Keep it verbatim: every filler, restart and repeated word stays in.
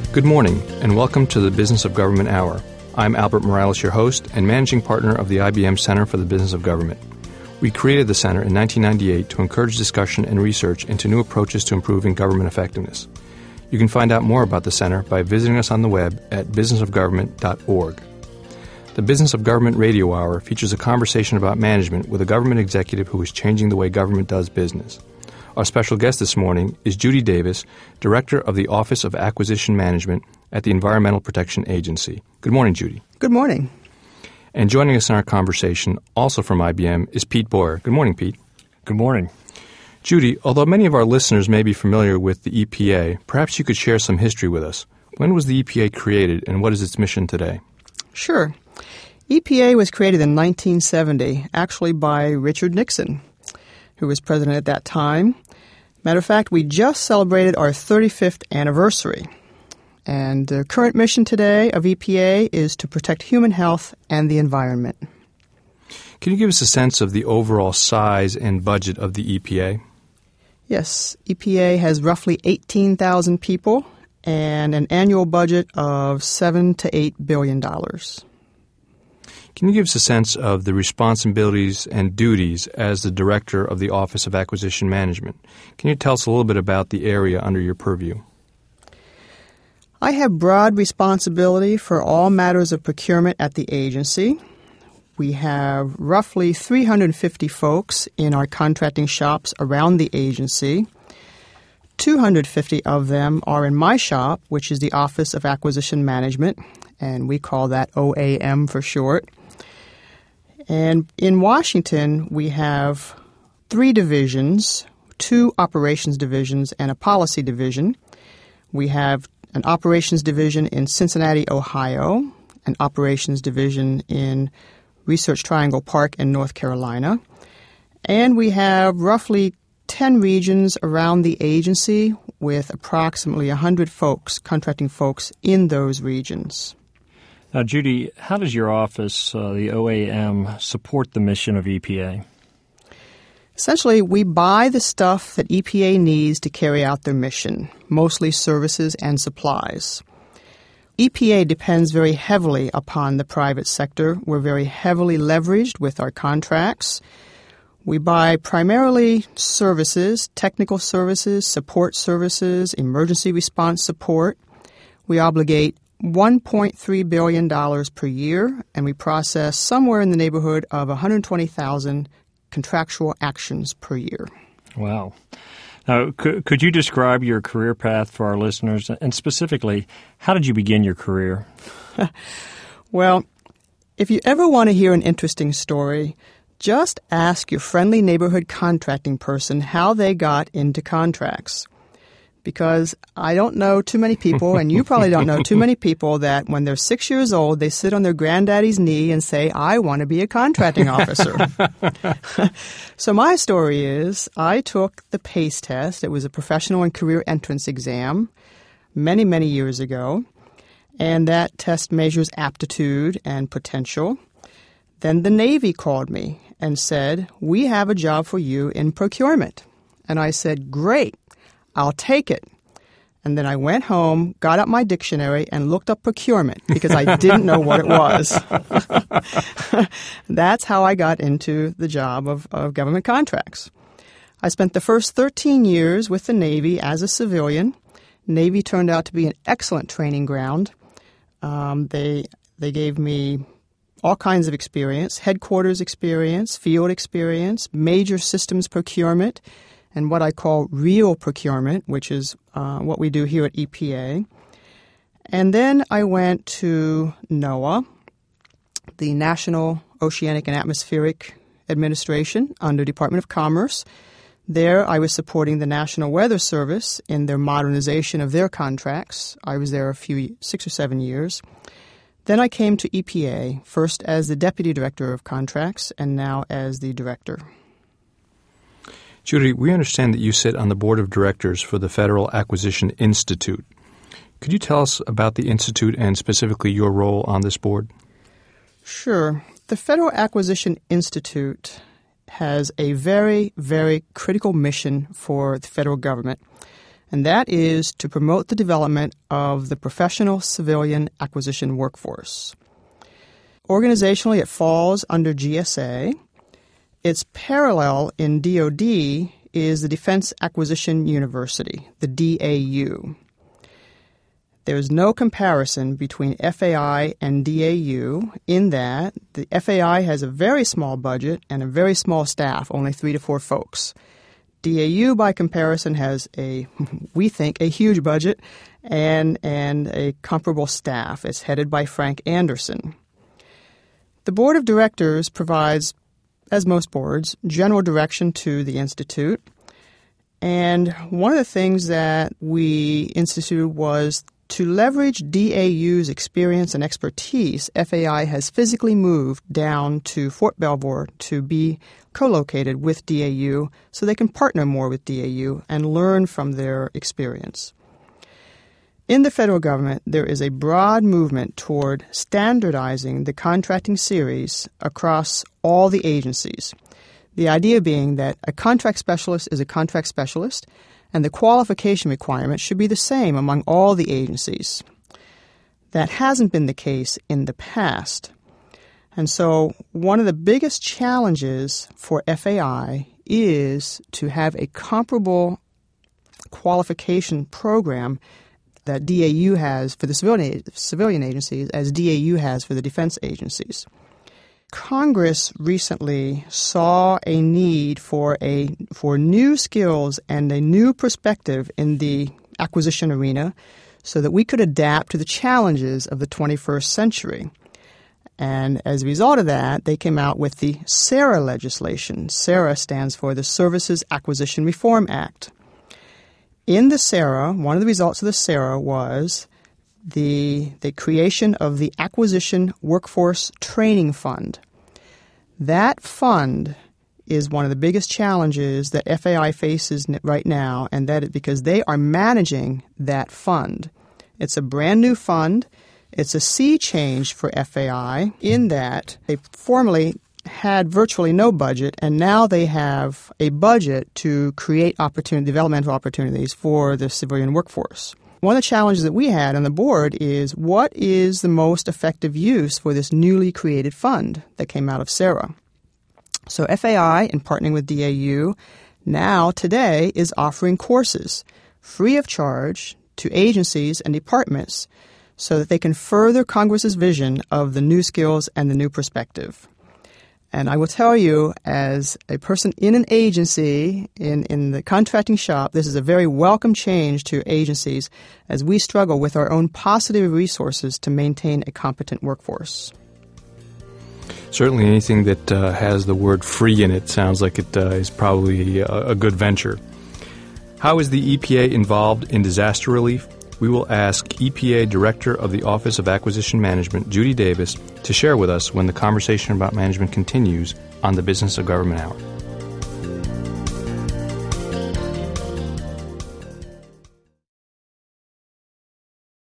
Good morning, and welcome to the Business of Government Hour. I'm Albert Morales, your host and managing partner of the I B M Center for the Business of Government. We created the center in nineteen ninety-eight to encourage discussion and research into new approaches to improving government effectiveness. You can find out more about the center by visiting us on the web at business of government dot org. The Business of Government Radio Hour features a conversation about management with a government executive who is changing the way government does business. Our special guest this morning is Judy Davis, Director of the Office of Acquisition Management at the Environmental Protection Agency. Good morning, Judy. Good morning. And joining us in our conversation, also from I B M, is Pete Boyer. Good morning, Pete. Good morning. Judy, although many of our listeners may be familiar with the E P A, perhaps you could share some history with us. When was the E P A created, and what is its mission today? Sure. E P A was created in nineteen seventy, actually by Richard Nixon, who was president at that time. Matter of fact, we just celebrated our thirty-fifth anniversary. And the current mission today of E P A is to protect human health and the environment. Can you give us a sense of the overall size and budget of the E P A? Yes, E P A has roughly eighteen thousand people and an annual budget of seven to eight billion dollars. Can you give us a sense of the responsibilities and duties as the Director of the Office of Acquisition Management? Can you tell us a little bit about the area under your purview? I have broad responsibility for all matters of procurement at the agency. We have roughly three hundred fifty folks in our contracting shops around the agency. two hundred fifty of them are in my shop, which is the Office of Acquisition Management, and we call that O A M for short. And in Washington, we have three divisions, two operations divisions and a policy division. We have an operations division in Cincinnati, Ohio, an operations division in Research Triangle Park in North Carolina. And we have roughly ten regions around the agency with approximately one hundred folks, contracting folks in those regions. Now, Judy, how does your office, uh, the O A M, support the mission of E P A? Essentially, we buy the stuff that E P A needs to carry out their mission, mostly services and supplies. E P A depends very heavily upon the private sector. We're very heavily leveraged with our contracts. We buy primarily services, technical services, support services, emergency response support. We obligate one point three billion dollars per year, and we process somewhere in the neighborhood of one hundred twenty thousand contractual actions per year. Wow. Now, could, could you describe your career path for our listeners, and specifically, how did you begin your career? Well, if you ever want to hear an interesting story, just ask your friendly neighborhood contracting person how they got into contracts. Because I don't know too many people, and you probably don't know too many people, that when they're six years old, they sit on their granddaddy's knee and say, I want to be a contracting officer. So my story is I took the PACE test. It was a professional and career entrance exam many, many years ago. And that test measures aptitude and potential. Then the Navy called me and said, we have a job for you in procurement. And I said, great. I'll take it. And then I went home, got out my dictionary, and looked up procurement because I didn't know what it was. That's how I got into the job of, of government contracts. I spent the first thirteen years with the Navy as a civilian. Navy turned out to be an excellent training ground. Um, they they gave me all kinds of experience, headquarters experience, field experience, major systems procurement, and what I call real procurement, which is uh, what we do here at E P A. And then I went to NOAA, the National Oceanic and Atmospheric Administration under Department of Commerce. There I was supporting the National Weather Service in their modernization of their contracts. I was there a few, six or seven years. Then I came to E P A, first as the Deputy Director of Contracts and now as the Director. Judy, we understand that you sit on the Board of Directors for the Federal Acquisition Institute. Could you tell us about the Institute and specifically your role on this board? Sure. The Federal Acquisition Institute has a very, very critical mission for the federal government, and that is to promote the development of the professional civilian acquisition workforce. Organizationally, it falls under G S A. Its parallel in D O D is the Defense Acquisition University, the D A U. There is no comparison between F A I and D A U in that the F A I has a very small budget and a very small staff, only three to four folks. D A U, by comparison, has a, we think, a huge budget and, and a comparable staff. It's headed by Frank Anderson. The Board of Directors provides, as most boards, general direction to the Institute. And one of the things that we instituted was to leverage D A U's experience and expertise. F A I has physically moved down to Fort Belvoir to be co-located with D A U so they can partner more with D A U and learn from their experience. In the federal government, there is a broad movement toward standardizing the contracting series across all the agencies. The idea being that a contract specialist is a contract specialist, and the qualification requirements should be the same among all the agencies. That hasn't been the case in the past. And so one of the biggest challenges for F A I is to have a comparable qualification program that D A U has for the civilian, civilian agencies as D A U has for the defense agencies. Congress recently saw a need for a for new skills and a new perspective in the acquisition arena so that we could adapt to the challenges of the twenty-first century. And as a result of that, they came out with the SARA legislation. SARA stands for the Services Acquisition Reform Act. In the SARA, one of the results of the SARA was the the creation of the Acquisition Workforce Training Fund. That fund is one of the biggest challenges that F A I faces right now, and that is because they are managing that fund. It's a brand new fund. It's a sea change for F A I in that they formerly had virtually no budget, and now they have a budget to create opportunity, developmental opportunities for the civilian workforce. One of the challenges that we had on the board is what is the most effective use for this newly created fund that came out of SARA. So F A I, in partnering with D A U, now today is offering courses free of charge to agencies and departments so that they can further Congress's vision of the new skills and the new perspective. And I will tell you, as a person in an agency, in, in the contracting shop, this is a very welcome change to agencies as we struggle with our own positive resources to maintain a competent workforce. Certainly anything that uh, has the word free in it sounds like it uh, is probably a, a good venture. How is the E P A involved in disaster relief? We will ask E P A Director of the Office of Acquisition Management, Judy Davis, to share with us when the conversation about management continues on the Business of Government Hour.